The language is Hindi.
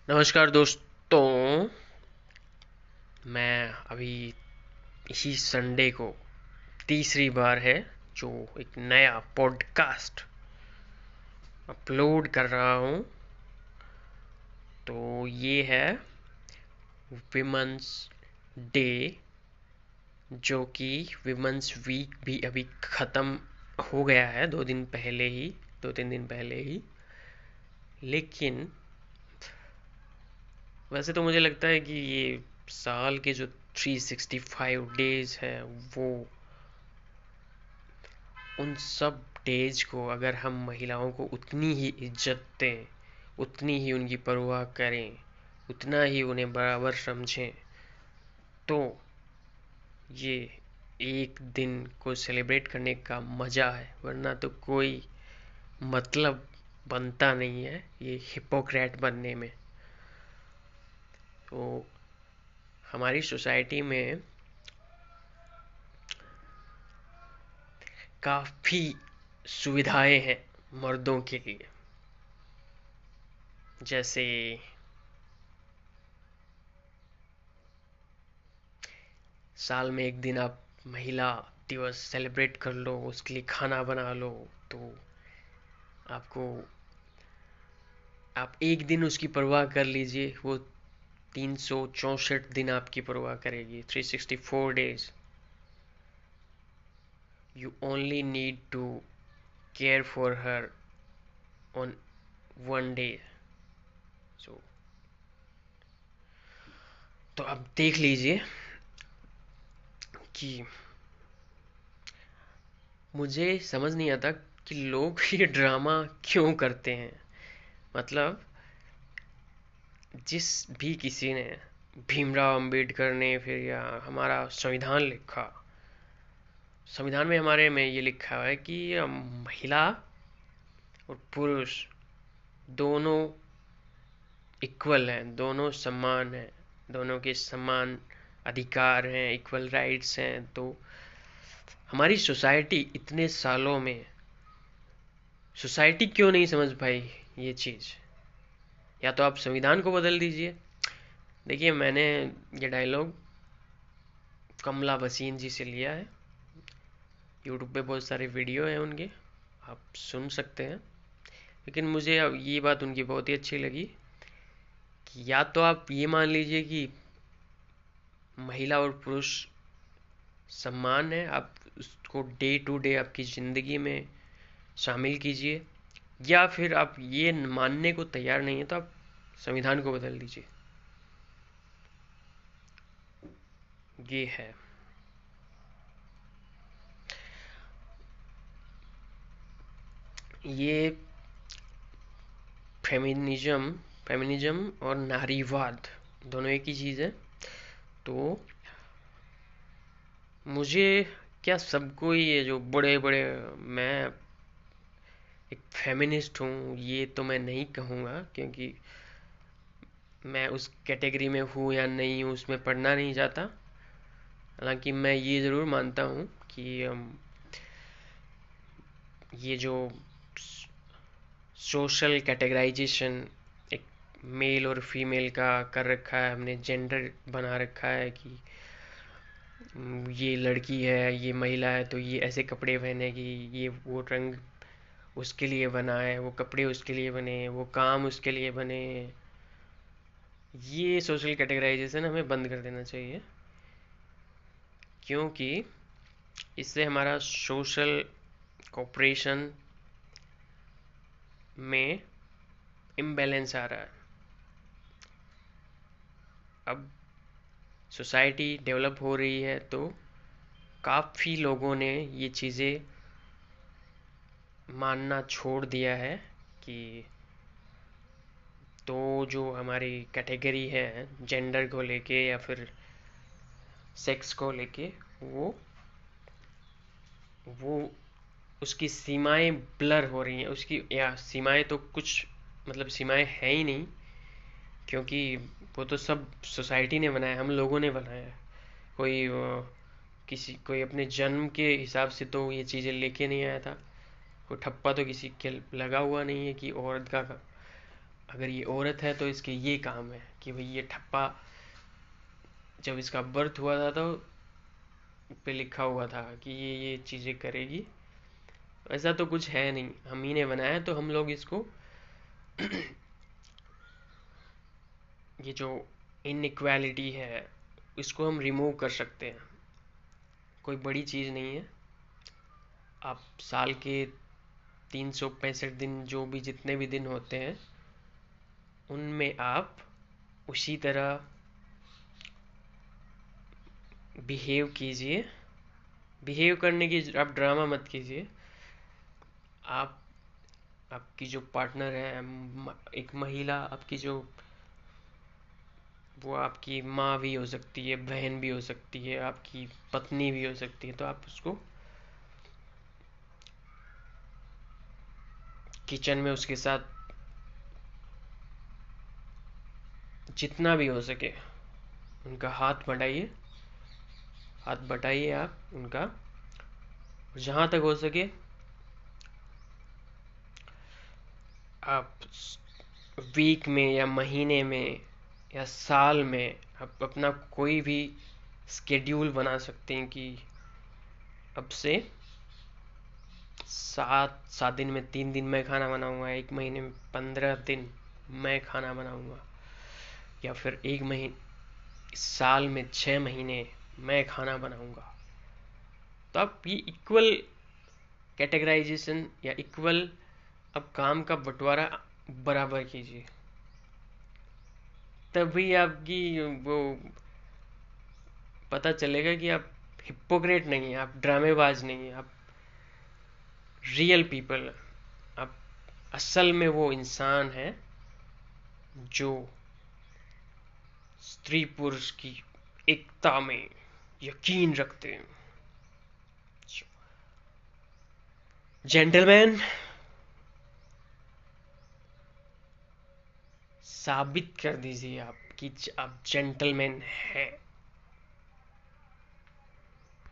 नमस्कार दोस्तों। मैं अभी इसी संडे को तीसरी बार है जो एक नया पॉडकास्ट अपलोड कर रहा हूँ। तो ये है विमेंस डे, जो कि विमेंस वीक भी अभी ख़त्म हो गया है 2 दिन पहले ही, 2-3 दिन पहले ही। लेकिन वैसे तो मुझे लगता है कि ये साल के जो 365 डेज हैं, वो उन सब डेज को अगर हम महिलाओं को उतनी ही इज्जत दें, उतनी ही उनकी परवाह करें, उतना ही उन्हें बराबर समझें, तो ये एक दिन को सेलिब्रेट करने का मज़ा है। वरना तो कोई मतलब बनता नहीं है ये हिपोक्रेट बनने में। तो हमारी सोसाइटी में काफ़ी सुविधाएं हैं मर्दों के लिए। जैसे साल में एक दिन आप महिला दिवस सेलिब्रेट कर लो, उसके लिए खाना बना लो। तो आपको आप एक दिन उसकी परवाह कर लीजिए, वो 364 दिन आपकी परवाह करेगी। 364 days you only need to care for her on one day. So तो आप देख लीजिए कि मुझे समझ नहीं आता कि लोग ये ड्रामा क्यों करते हैं। मतलब जिस भी किसी ने, भीमराव अंबेडकर ने फिर या हमारा संविधान लिखा, संविधान में हमारे में ये लिखा है कि महिला और पुरुष दोनों इक्वल हैं, दोनों समान हैं, दोनों के समान अधिकार हैं, इक्वल राइट्स हैं। तो हमारी सोसाइटी इतने सालों में, सोसाइटी क्यों नहीं समझ पाई ये चीज़? या तो आप संविधान को बदल दीजिए। देखिए, मैंने ये डायलॉग कमला बसीन जी से लिया है। यूट्यूब पे बहुत सारे वीडियो हैं उनके, आप सुन सकते हैं। लेकिन मुझे अब ये बात उनकी बहुत ही अच्छी लगी कि या तो आप ये मान लीजिए कि महिला और पुरुष समान है, आप उसको डे टू डे आपकी ज़िंदगी में शामिल कीजिए। या फिर आप ये मानने को तैयार नहीं है तो आप संविधान को बदल दीजिए। ये है। ये फेमिनिज्म फेमिनिज्म और नारीवाद दोनों एक ही चीज़ है। तो मुझे क्या, सबको ये जो बड़े बड़े, मैं एक फेमिनिस्ट हूँ ये तो मैं नहीं कहूँगा, क्योंकि मैं उस कैटेगरी में हूँ या नहीं हूँ उसमें पढ़ना नहीं चाहता। हालांकि मैं ये ज़रूर मानता हूँ कि ये जो सोशल कैटेगराइजेशन एक मेल और फीमेल का कर रखा है, हमने जेंडर बना रखा है कि ये लड़की है, ये महिला है तो ये ऐसे कपड़े पहनेगी, ये वो रंग उसके लिए बना है, वो कपड़े उसके लिए बने हैं, वो काम उसके लिए बने हैं। ये सोशल कैटेगराइजेशन हमें बंद कर देना चाहिए, क्योंकि इससे हमारा सोशल कोऑपरेशन में इम्बैलेंस आ रहा है। अब सोसाइटी डेवलप हो रही है तो काफ़ी लोगों ने ये चीज़ें मानना छोड़ दिया है कि तो जो हमारी कैटेगरी है जेंडर को लेके या फिर सेक्स को लेके, वो उसकी सीमाएं ब्लर हो रही हैं। उसकी या सीमाएं तो कुछ, मतलब सीमाएं है ही नहीं, क्योंकि वो तो सब सोसाइटी ने बनाया, हम लोगों ने बनाया है। कोई कोई अपने जन्म के हिसाब से तो ये चीज़ें लेके नहीं आया था। कोई ठप्पा तो किसी के लगा हुआ नहीं है कि औरत का अगर ये औरत है तो इसके ये काम है कि भाई ये ठप्पा जब इसका बर्थ हुआ था तो पे लिखा हुआ था कि ये चीज़ें करेगी। ऐसा तो कुछ है नहीं, हम ही ने बनाया है, तो हम लोग इसको ये जो इनइक्वालिटी है इसको हम रिमूव कर सकते हैं। कोई बड़ी चीज़ नहीं है। आप साल के 365 दिन, जो भी जितने भी दिन होते हैं, उनमें आप उसी तरह बिहेव कीजिए। बिहेव करने की आप ड्रामा मत कीजिए। आप आपकी जो पार्टनर है, एक महिला आपकी जो, वो आपकी माँ भी हो सकती है, बहन भी हो सकती है, आपकी पत्नी भी हो सकती है, तो आप उसको किचन में उसके साथ जितना भी हो सके उनका हाथ बटाइए आप उनका। जहाँ तक हो सके आप वीक में या महीने में या साल में आप अपना कोई भी स्केड्यूल बना सकते हैं कि अब से 7 दिन में 3 दिन मैं खाना बनाऊंगा, एक महीने में 15 दिन मैं खाना बनाऊंगा, या फिर एक महीने साल में 6 महीने मैं खाना बनाऊंगा। तो आप ये इक्वल कैटेगराइजेशन या इक्वल अब काम का बंटवारा बराबर कीजिए, तभी आपकी वो पता चलेगा कि आप हिपोक्रेट नहीं है, आप ड्रामेबाज नहीं है, आप रियल पीपल, आप असल में वो इंसान है जो स्त्री पुरुष की एकता में यकीन रखते हैं। जेंटलमैन, साबित कर दीजिए आप कि आप जेंटलमैन हैं।